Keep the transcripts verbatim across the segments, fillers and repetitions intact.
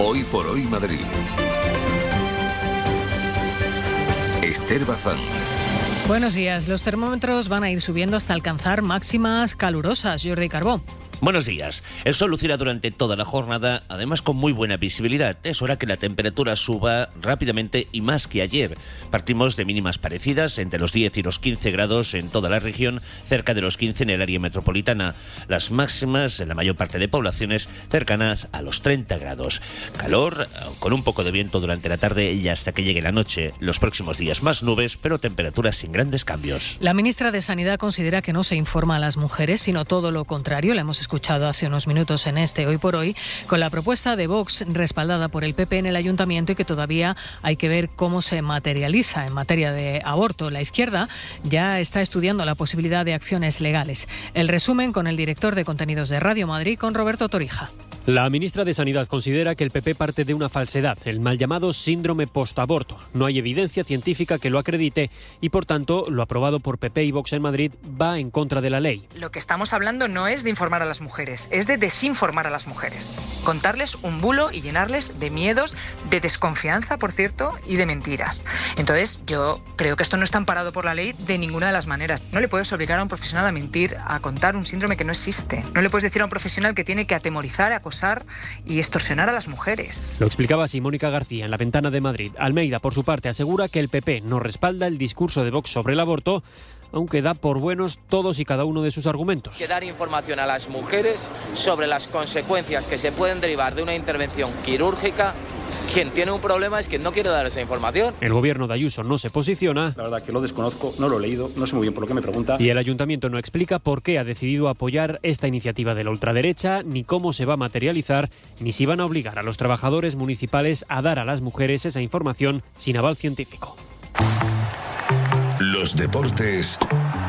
Hoy por hoy Madrid. Esther Bazán. Buenos días. Los termómetros van a ir subiendo hasta alcanzar máximas calurosas. Jordi Carbó. Buenos días. El sol lucirá durante toda la jornada, además con muy buena visibilidad. Es hora que la temperatura suba rápidamente y más que ayer. Partimos de mínimas parecidas, entre los diez y los quince grados en toda la región, cerca de los quince en el área metropolitana. Las máximas en la mayor parte de poblaciones cercanas a los treinta grados. Calor, con un poco de viento durante la tarde y hasta que llegue la noche. Los próximos días más nubes, pero temperaturas sin grandes cambios. La ministra de Sanidad considera que no se informa a las mujeres, sino todo lo contrario. La hemos escuchado hace unos minutos en este Hoy por Hoy, con la propuesta de Vox respaldada por el P P en el Ayuntamiento y que todavía hay que ver cómo se materializa en materia de aborto. La izquierda ya está estudiando la posibilidad de acciones legales. El resumen con el director de contenidos de Radio Madrid, con Roberto Torija. La ministra de Sanidad considera que el P P parte de una falsedad, el mal llamado síndrome postaborto. No hay evidencia científica que lo acredite y, por tanto, lo aprobado por P P y Vox en Madrid va en contra de la ley. Lo que estamos hablando no es de informar a las mujeres, es de desinformar a las mujeres. Contarles un bulo y llenarles de miedos, de desconfianza, por cierto, y de mentiras. Entonces, yo creo que esto no está amparado por la ley de ninguna de las maneras. No le puedes obligar a un profesional a mentir, a contar un síndrome que no existe. No le puedes decir a un profesional que tiene que atemorizar, acosar y extorsionar a las mujeres. Lo explicaba así Mónica García en La Ventana de Madrid. Almeida, por su parte, asegura que el P P no respalda el discurso de Vox sobre el aborto, aunque da por buenos todos y cada uno de sus argumentos. Hay que dar información a las mujeres sobre las consecuencias que se pueden derivar de una intervención quirúrgica. Quien tiene un problema es quien no quiere dar esa información. El gobierno de Ayuso no se posiciona. La verdad que lo desconozco, no lo he leído, no sé muy bien por lo que me pregunta. Y el ayuntamiento no explica por qué ha decidido apoyar esta iniciativa de la ultraderecha, ni cómo se va a materializar, ni si van a obligar a los trabajadores municipales a dar a las mujeres esa información sin aval científico. Los deportes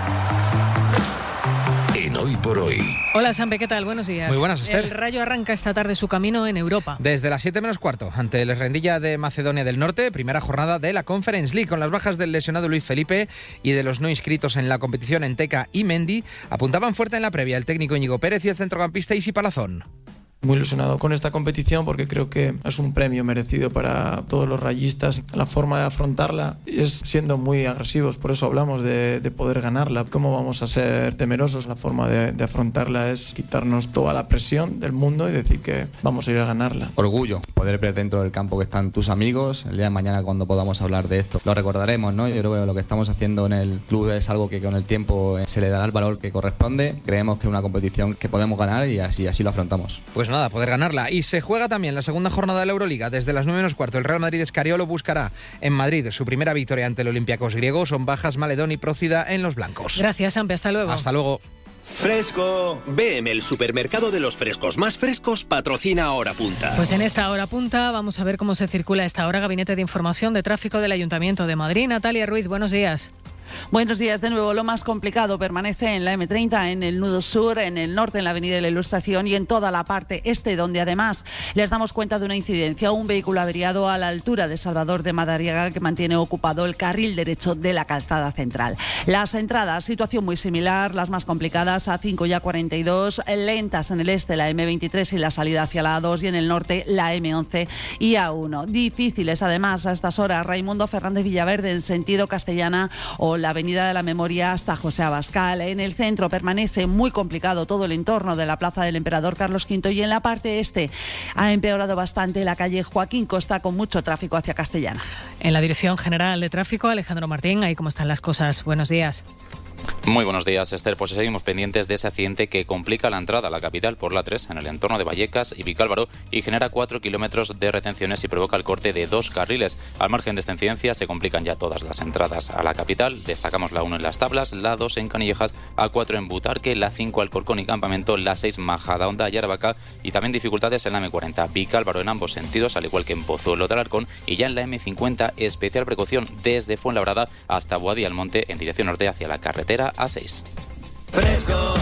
en Hoy por Hoy. Hola Sampe, ¿qué tal? Buenos días. Muy buenas, Esther. El Rayo arranca esta tarde su camino en Europa. Desde las siete menos cuarto, ante el Rendilla de Macedonia del Norte, primera jornada de la Conference League, con las bajas del lesionado Luis Felipe y de los no inscritos en la competición Enteca y Mendy. Apuntaban fuerte en la previa el técnico Íñigo Pérez y el centrocampista Isi Palazón. Muy ilusionado con esta competición porque creo que es un premio merecido para todos los rayistas. La forma de afrontarla es siendo muy agresivos, por eso hablamos de, de poder ganarla. ¿Cómo vamos a ser temerosos? La forma de, de afrontarla es quitarnos toda la presión del mundo y decir que vamos a ir a ganarla. Orgullo, poder ver dentro del campo que están tus amigos. El día de mañana, cuando podamos hablar de esto, lo recordaremos, ¿no? Yo creo que lo que estamos haciendo en el club es algo que con el tiempo se le dará el valor que corresponde. Creemos que es una competición que podemos ganar y así, así lo afrontamos. Pues nada, poder ganarla. Y se juega también la segunda jornada de la Euroliga. Desde las nueve menos cuarto, el Real Madrid Escariolo buscará en Madrid su primera victoria ante el Olympiacos griego. Son bajas Maledón y Procida en los blancos. Gracias, Sampe. Hasta luego. Hasta luego. Fresco. B M, el supermercado de los frescos más frescos, patrocina Hora Punta. Pues en esta Hora Punta vamos a ver cómo se circula a esta hora. Gabinete de Información de Tráfico del Ayuntamiento de Madrid. Natalia Ruiz, buenos días. Buenos días de nuevo. Lo más complicado permanece en la eme treinta, en el nudo sur, en el norte, en la avenida de la Ilustración y en toda la parte este, donde además les damos cuenta de una incidencia. Un vehículo averiado a la altura de Salvador de Madariaga que mantiene ocupado el carril derecho de la calzada central. Las entradas, situación muy similar, las más complicadas a cinco y a cuarenta y dos, lentas en el este, la eme veintitrés y la salida hacia la a dos, y en el norte la eme once y a uno. Difíciles además a estas horas Raimundo Fernández Villaverde en sentido Castellana o la avenida de la Memoria hasta José Abascal. En el centro permanece muy complicado todo el entorno de la plaza del Emperador Carlos quinto y en la parte este ha empeorado bastante la calle Joaquín Costa con mucho tráfico hacia Castellana. En la Dirección General de Tráfico, Alejandro Martín, ahí cómo están las cosas. Buenos días. Muy buenos días, Esther. Pues seguimos pendientes de ese accidente que complica la entrada a la capital por la tres en el entorno de Vallecas y Vicálvaro y genera cuatro kilómetros de retenciones y provoca el corte de dos carriles. Al margen de esta incidencia se complican ya todas las entradas a la capital. Destacamos la uno en Las Tablas, la dos en Canillejas, a cuatro en Butarque, la cinco Alcorcón y Campamento, la seis Majadahonda y Aravaca y también dificultades en la eme cuarenta, Vicálvaro en ambos sentidos, al igual que en Pozuelo de Alarcón, y ya en la eme cincuenta especial precaución desde Fuenlabrada hasta Boadilla del Monte en dirección norte hacia la carretera A seis. Fresco,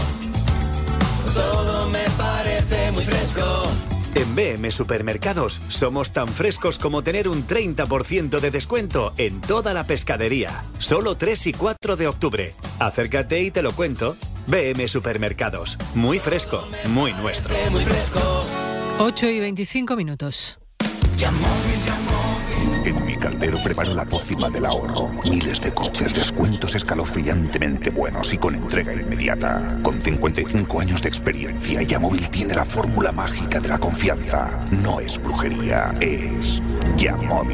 todo me parece muy fresco. En B M Supermercados somos tan frescos como tener un treinta por ciento de descuento en toda la pescadería. Solo tres y cuatro de octubre. Acércate y te lo cuento. B M Supermercados. Muy fresco, muy nuestro. ocho y veinticinco minutos. En mi caldero preparo la pócima del ahorro. Miles de coches, descuentos escalofriantemente buenos y con entrega inmediata. Con cincuenta y cinco años de experiencia, Yamóvil tiene la fórmula mágica de la confianza. No es brujería, es Yamóvil.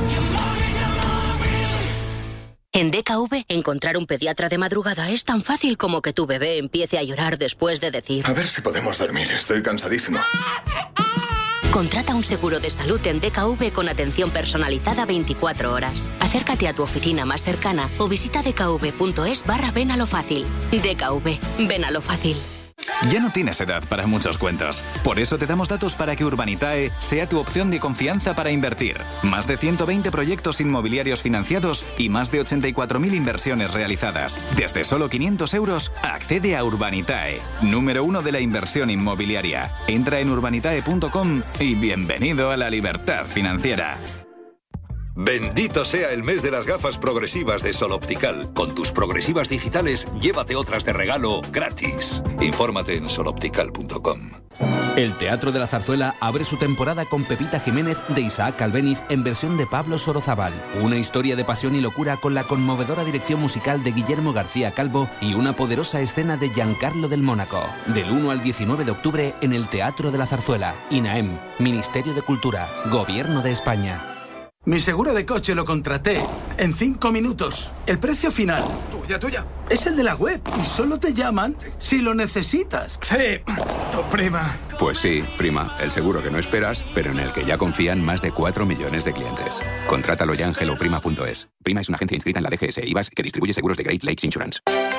En D K V, encontrar un pediatra de madrugada es tan fácil como que tu bebé empiece a llorar después de decir: a ver si podemos dormir, estoy cansadísimo. Contrata un seguro de salud en D K V con atención personalizada veinticuatro horas. Acércate a tu oficina más cercana o visita dkv.es barra ven a lo fácil. D K V, ven a lo fácil. Ya no tienes edad para muchos cuentos. Por eso te damos datos para que Urbanitae sea tu opción de confianza para invertir. Más de ciento veinte proyectos inmobiliarios financiados y más de ochenta y cuatro mil inversiones realizadas. Desde solo quinientos euros, accede a Urbanitae, número uno de la inversión inmobiliaria. Entra en urbanitae punto com y bienvenido a la libertad financiera. Bendito sea el mes de las gafas progresivas de Sol Optical. Con tus progresivas digitales, llévate otras de regalo gratis. Infórmate en sol optical punto com. El Teatro de la Zarzuela abre su temporada con Pepita Jiménez de Isaac Albéniz en versión de Pablo Sorozábal. Una historia de pasión y locura con la conmovedora dirección musical de Guillermo García Calvo y una poderosa escena de Giancarlo del Mónaco. Del uno al diecinueve de octubre en el Teatro de la Zarzuela. INAEM, Ministerio de Cultura, Gobierno de España. Mi seguro de coche lo contraté en cinco minutos. El precio final, tuya, tuya, es el de la web y solo te llaman si lo necesitas. Sí, tu prima. Pues sí, prima, el seguro que no esperas, pero en el que ya confían más de cuatro millones de clientes. Contrátalo ya en hello prima punto es. Prima es una agencia inscrita en la D G S I V A S que distribuye seguros de Great Lakes Insurance.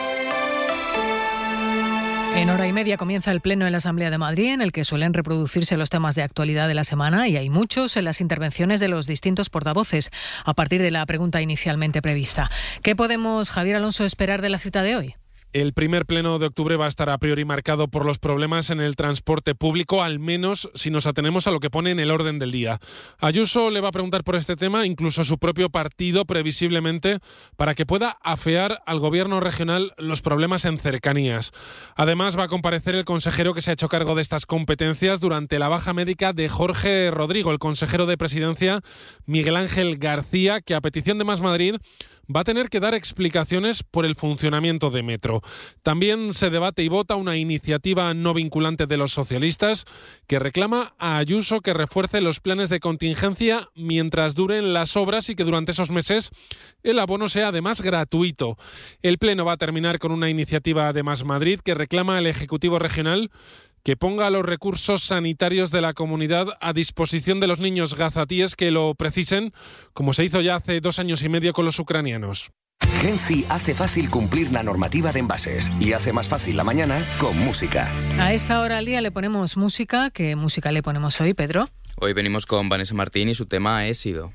En hora y media comienza el pleno en la Asamblea de Madrid, en el que suelen reproducirse los temas de actualidad de la semana, y hay muchos en las intervenciones de los distintos portavoces, a partir de la pregunta inicialmente prevista. ¿Qué podemos, Javier Alonso, esperar de la cita de hoy? El primer pleno de octubre va a estar a priori marcado por los problemas en el transporte público, al menos si nos atenemos a lo que pone en el orden del día. Ayuso le va a preguntar por este tema, incluso su propio partido, previsiblemente, para que pueda afear al gobierno regional los problemas en cercanías. Además, va a comparecer el consejero que se ha hecho cargo de estas competencias durante la baja médica de Jorge Rodrigo, el consejero de Presidencia, Miguel Ángel García, que a petición de Más Madrid va a tener que dar explicaciones por el funcionamiento de Metro. También se debate y vota una iniciativa no vinculante de los socialistas que reclama a Ayuso que refuerce los planes de contingencia mientras duren las obras y que durante esos meses el abono sea además gratuito. El pleno va a terminar con una iniciativa de Más Madrid que reclama al Ejecutivo Regional que ponga los recursos sanitarios de la comunidad a disposición de los niños gazatíes que lo precisen, como se hizo ya hace dos años y medio con los ucranianos. Genci hace fácil cumplir la normativa de envases y hace más fácil la mañana con música. A esta hora al día le ponemos música. ¿Qué música le ponemos hoy, Pedro? Hoy venimos con Vanessa Martín y su tema He sido.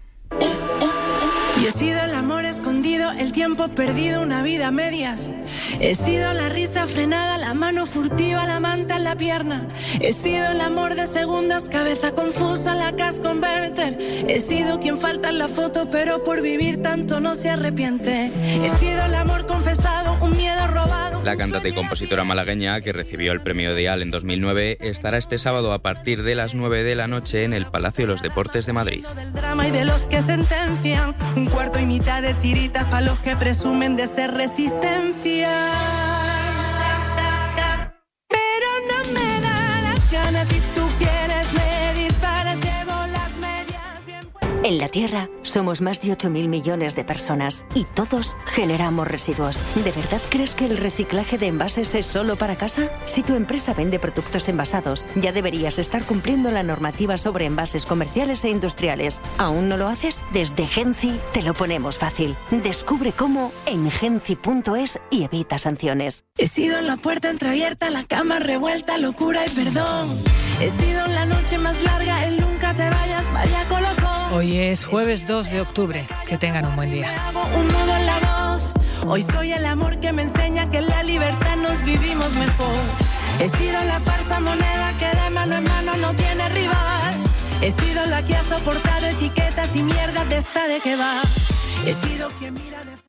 Yo he sido el amor escondido, el tiempo perdido, una vida a medias. He sido la risa frenada, la mano furtiva, la manta en la pierna. He sido el amor de segundas, cabeza confusa, la cash converter. He sido quien falta en la foto, pero por vivir tanto no se arrepiente. He sido el amor confesado, un miedo robado. La cantante y compositora malagueña, que recibió el premio Dial en dos mil nueve, estará este sábado a partir de las nueve de la noche en el Palacio de los Deportes de Madrid. Del drama y de los que sentencian, un cuarto y mitad de tiritas para los que presumen de ser resistencia. Pero no me da las ganas, si tú quieres me disparas, llevo las medias bien puestas. En la Tierra somos más de ocho mil millones de personas y todos generamos residuos. ¿De verdad crees que el reciclaje de envases es solo para casa? Si tu empresa vende productos envasados, ya deberías estar cumpliendo la normativa sobre envases comerciales e industriales. ¿Aún no lo haces? Desde Genci te lo ponemos fácil. Descubre cómo en genci punto es y evita sanciones. He sido la puerta entreabierta, la cama revuelta, locura y perdón. He sido la noche más larga, el nunca te vayas, vaya colocó. Hoy es jueves dos de octubre. Que tengan un buen día. Un nudo en la voz. Hoy soy el amor que me enseña que en la libertad nos vivimos mejor. He sido la falsa moneda que de mano en mano no tiene rival. He sido la que ha soportado etiquetas y mierdas de esta de que va. He sido quien mira de